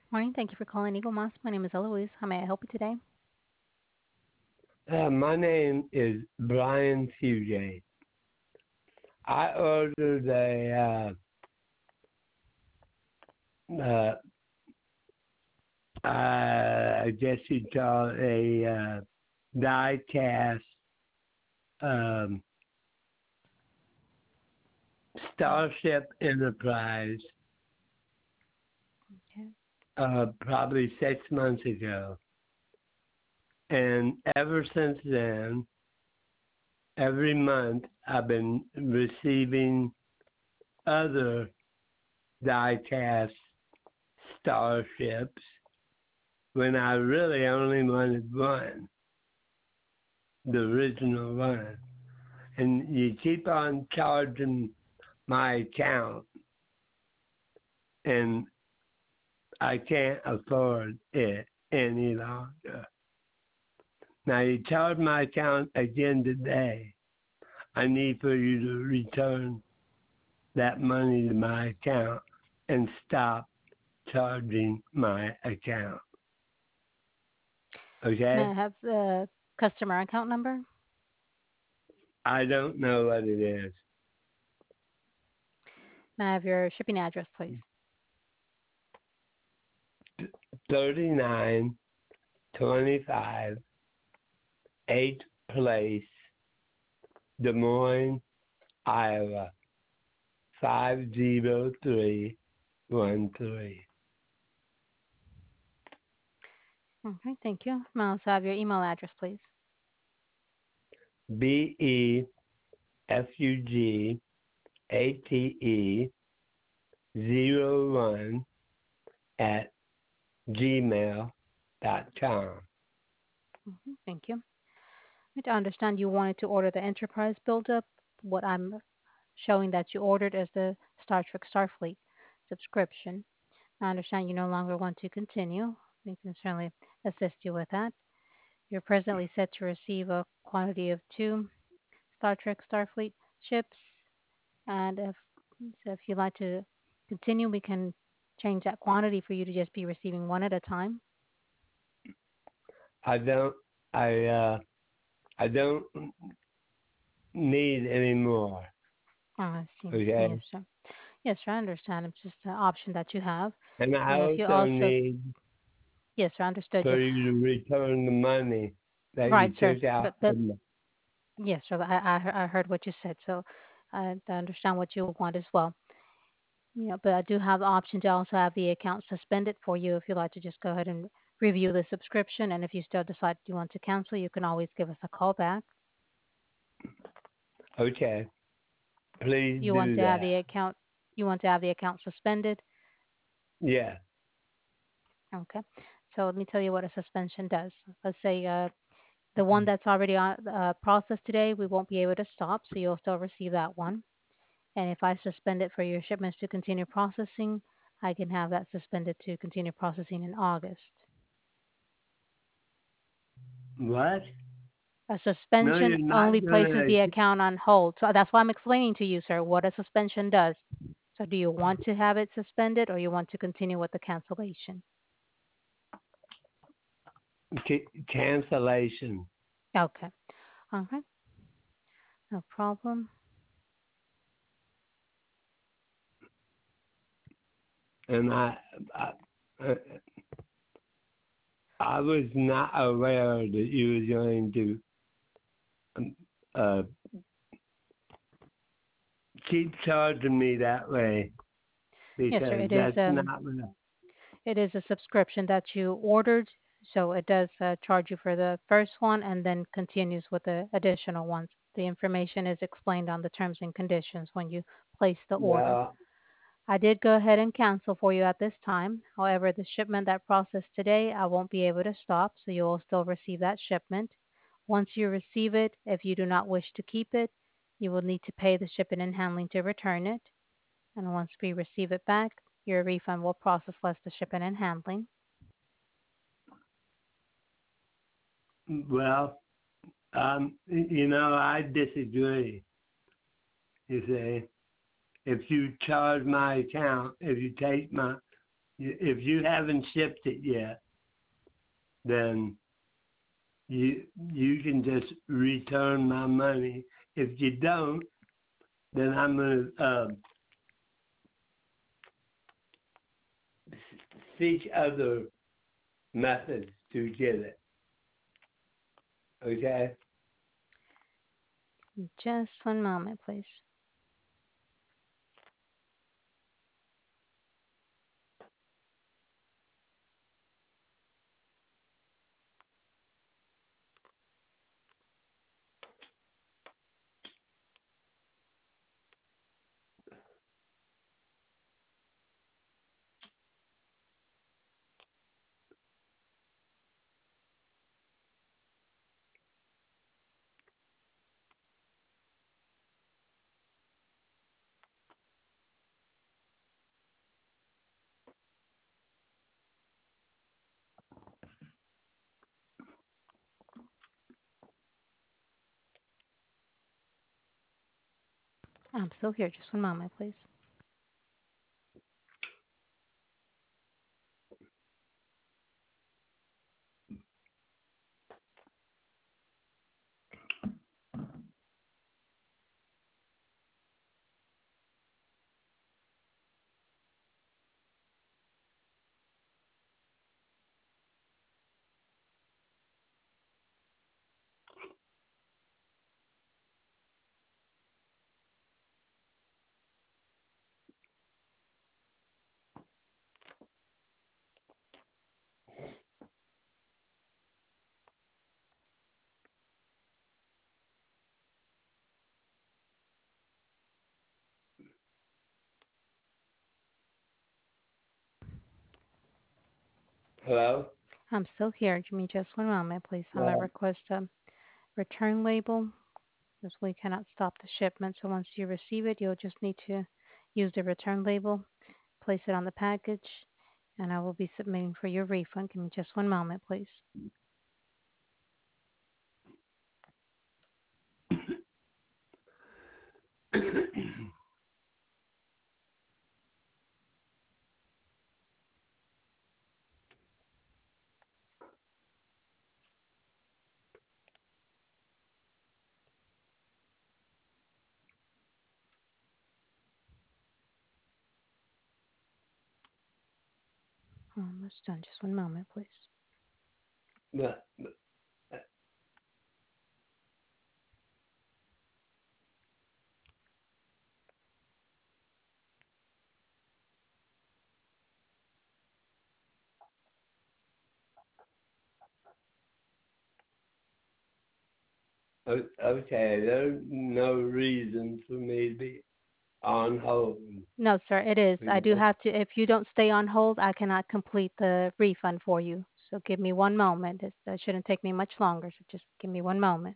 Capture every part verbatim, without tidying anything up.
Morning. Thank you for calling Eagle Moss. My name is Eloise. How may I help you today? Uh, my name is Brian Fugate. I ordered a, uh, uh, uh, I guess you'd call it a uh, die cast um, Starship Enterprise Okay. uh, probably six months ago. And ever since then, every month I've been receiving other die cast starships when I really only wanted one, the original one. And you keep on charging my account, and I can't afford it any longer. Now, you charge my account again today. I need for you to return that money to my account and stop charging my account. May Okay? I have the customer account number? I don't know what it is. May I have your shipping address, please? thirty-nine twenty-five eighth Place, Des Moines, Iowa, five zero three one three. Okay, thank you. May I also have your email address, please? B E F U G A T E zero one at gmail dot com. hmm Thank you. To understand, you wanted to order the Enterprise buildup. What I'm showing that you ordered is the Star Trek Starfleet subscription. I understand you no longer want to continue. We can certainly assist you with that. You're presently set to receive a quantity of two Star Trek Starfleet ships. And if so if you'd like to continue, we can change that quantity for you to just be receiving one at a time. I don't I uh I don't need any more. Oh, I see. Okay? Yes, sir. Yes, sir. I understand. It's just an option that you have. And I And if you also also, need yes, sir, I understood you. for you to return the money that Right, you sir. took out But, but from me. yes, sir. I, I, I heard what you said, so I, I understand what you want as well. You know, but I do have the option to also have the account suspended for you if you'd like to just go ahead and review the subscription. And if you still decide you want to cancel, you can always give us a call back. Okay. Please You want do to have that. the account you want to have the account suspended? Yeah. Okay. So let me tell you what a suspension does. Let's say uh, the one that's already on uh, processed today, we won't be able to stop, so you'll still receive that one. And if I suspend it for your shipments to continue processing, I can have that suspended to continue processing in August. What? A No, suspension you're not only places gonna. the account on hold. So that's why I'm explaining to you, sir, what a suspension does. So do you want to have it suspended or you want to continue with the cancellation? ca- cancellation. Okay. All right. No problem. And I, I, uh, I was not aware that you were going to um, uh, keep charging me that way Yes, sir. because It is that's um not what it is a subscription that you ordered, so it does uh, charge you for the first one and then continues with the additional ones. The information is explained on the terms and conditions when you place the order. well, I did go ahead and cancel for you at this time. However, the shipment that processed today, I won't be able to stop, so you will still receive that shipment. Once you receive it, if you do not wish to keep it, you will need to pay the shipping and handling to return it. And once we receive it back, your refund will process less the shipping and handling. well, um, you know, I disagree. You see, if you charge my account, if you take my If you haven't shipped it yet, then you you can just return my money. If you don't, then I'm gonna uh, seek other methods to get it. Okay. Just one moment, please. I'm still here. Just one moment, please. Hello. I'm still here. Give me just one moment, please. I'm going to Uh, request a return label because we cannot stop the shipment. So once you receive it, you'll just need to use the return label, place it on the package, and I will be submitting for your refund. Give me just one moment, please. Almost done. Just one moment, please. but, okay, there's no reason for me to be on hold. No, sir, it is. I do have to, if you don't stay on hold, I cannot complete the refund for you. So give me one moment. It, that shouldn't take me much longer. So just give me one moment.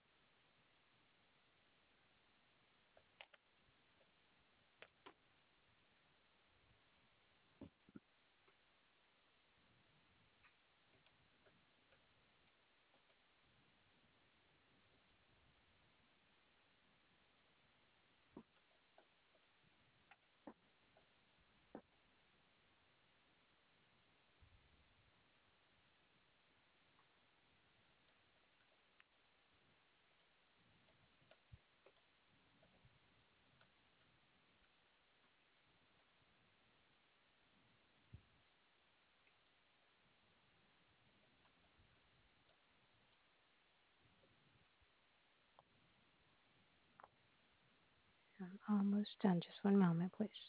I'm almost done. Just one moment, please.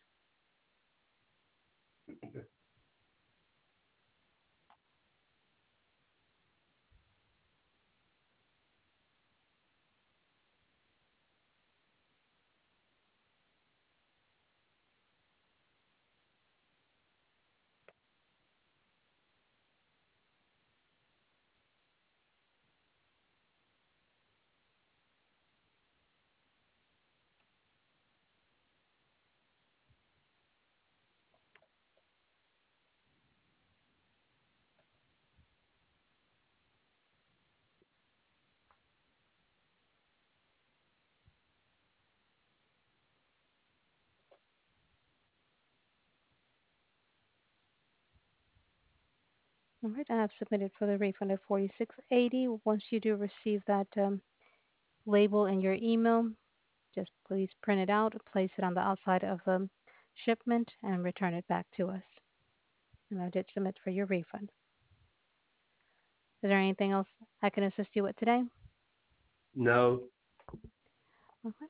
All right, I have submitted for the refund of forty-six eighty. Once you do receive that um, label in your email, just please print it out, place it on the outside of the shipment, and return it back to us. And I did submit for your refund. Is there anything else I can assist you with today? No. Okay.